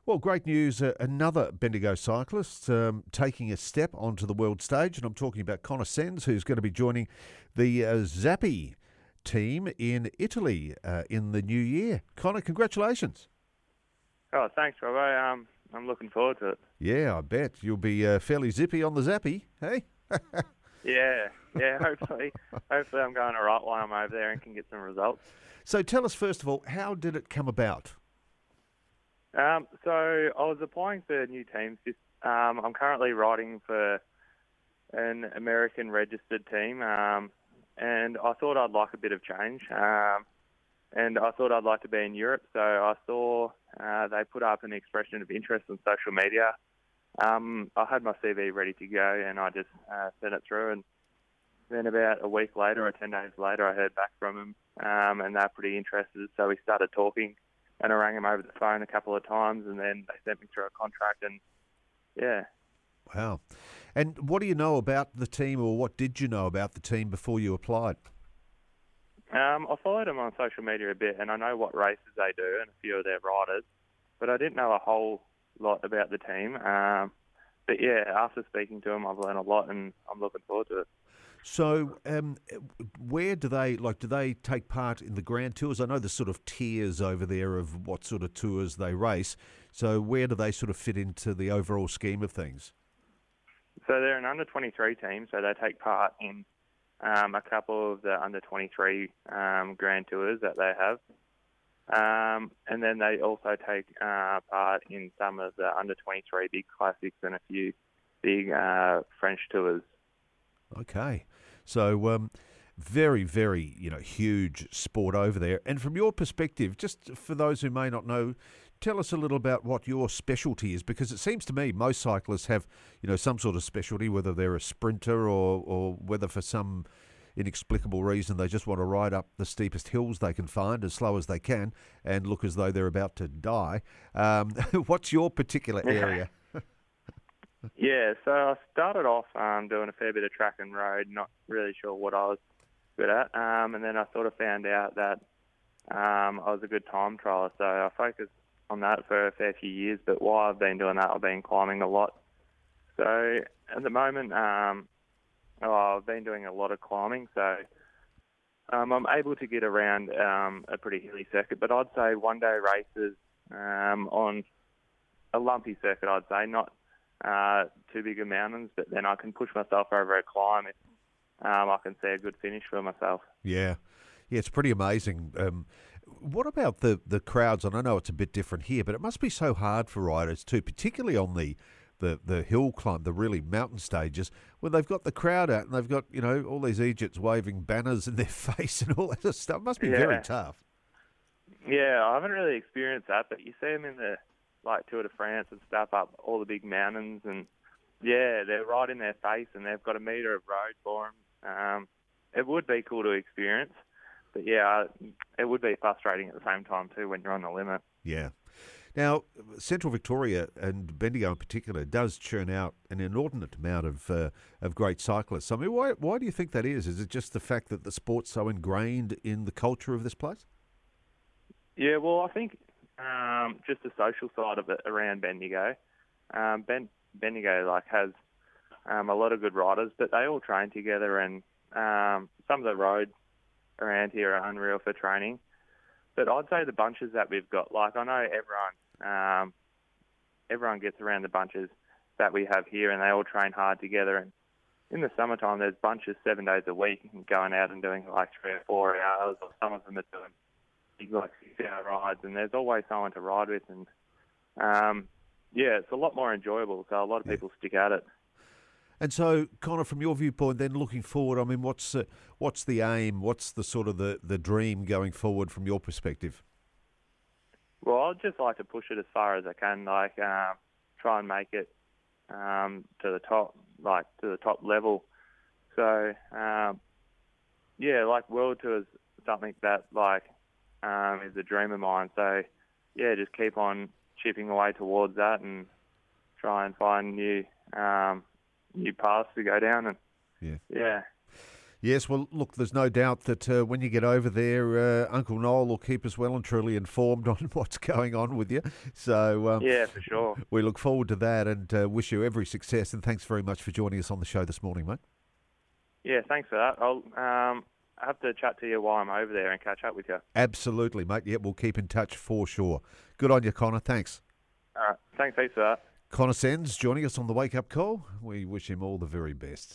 Well, great news. Another Bendigo cyclist taking a step onto the world stage, and I'm talking about Connor Sens, who's going to be joining the Zappi team in Italy in the new year. Connor, congratulations. Oh, thanks, Robbo. I'm looking forward to it. Yeah, I bet. You'll be fairly zippy on the Zappi, hey? Yeah, hopefully I'm going all right while I'm over there and can get some results. So tell us, first of all, how did it come about? So I was applying for new teams. I'm currently riding for an American registered team, and I thought I'd like a bit of change. And I thought I'd like to be in Europe, so I saw they put up an expression of interest on social media. I had my CV ready to go, and I just sent it through. And then about a week later, or 10 days later, I heard back from them, and they're pretty interested. So we started talking, and I rang them over the phone a couple of times, and then they sent me through a contract, and yeah. Wow. And what do you know about the team, or what did you know about the team before you applied? I followed them on social media a bit, and I know what races they do and a few of their riders, but I didn't know a whole lot about the team. But yeah, after speaking to them, I've learned a lot, and I'm looking forward to it. So, where do they take part in the Grand Tours? I know there's sort of tiers over there of what sort of tours they race. So, where do they sort of fit into the overall scheme of things? So they're an under-23 team, so they take part in a couple of the under-23 Grand Tours that they have. And then they also take part in some of the under-23 big classics and a few big French tours. Okay. So very, very, huge sport over there. And from your perspective, just for those who may not know, tell us a little about what your specialty is, because it seems to me most cyclists have, some sort of specialty, whether they're a sprinter or whether for some inexplicable reason they just want to ride up the steepest hills they can find as slow as they can and look as though they're about to die. What's your particular area? Yeah, so I started off doing a fair bit of track and road, not really sure what I was good at, and then I sort of found out that I was a good time trialer, so I focused on that for a fair few years, but while I've been doing that, I've been climbing a lot. So at the moment, I've been doing a lot of climbing, so I'm able to get around a pretty hilly circuit, but I'd say one-day races on a lumpy circuit, I'd say, not too big of mountains, but then I can push myself over a climb if I can see a good finish for myself. Yeah, it's pretty amazing. What about the crowds? And I know it's a bit different here, but it must be so hard for riders too, particularly on the hill climb, the really mountain stages, when they've got the crowd out and they've got, all these Egypts waving banners in their face and all that sort of stuff. It must be very tough. Yeah, I haven't really experienced that, but you see them in the Tour de France and stuff up all the big mountains, and yeah, they're right in their face, and they've got a metre of road for them. It would be cool to experience, but yeah, it would be frustrating at the same time too when you're on the limit. Yeah. Now, Central Victoria and Bendigo in particular does churn out an inordinate amount of great cyclists. I mean, why do you think that is? Is it just the fact that the sport's so ingrained in the culture of this place? Yeah, well, I think just the social side of it around Bendigo. Bendigo has a lot of good riders, but they all train together, and some of the roads around here are unreal for training. But I'd say the bunches that we've got, I know everyone gets around the bunches that we have here, and they all train hard together. And in the summertime, there's bunches 7 days a week going out and doing 3 or 4 hours, or some of them are doing big 6-hour rides, and there's always someone to ride with. And it's a lot more enjoyable, so a lot of people stick at it. And so, Connor, from your viewpoint, then looking forward, I mean, what's the aim? What's the sort of the dream going forward from your perspective? Well, I'd just like to push it as far as I can, try and make it to the top level. So, World Tour is something that is a dream of mine. So, yeah, just keep on chipping away towards that and try and find new paths to go down. And yeah. Yes, well, look, there's no doubt that when you get over there, Uncle Noel will keep us well and truly informed on what's going on with you. So Yeah, for sure. we look forward to that and wish you every success. And thanks very much for joining us on the show this morning, mate. Yeah, thanks for that. I'll have to chat to you while I'm over there and catch up with you. Absolutely, mate. Yeah, we'll keep in touch for sure. Good on you, Connor. Thanks. All right. Thanks heaps for that. Connor Sens joining us on the Wake Up Call. We wish him all the very best.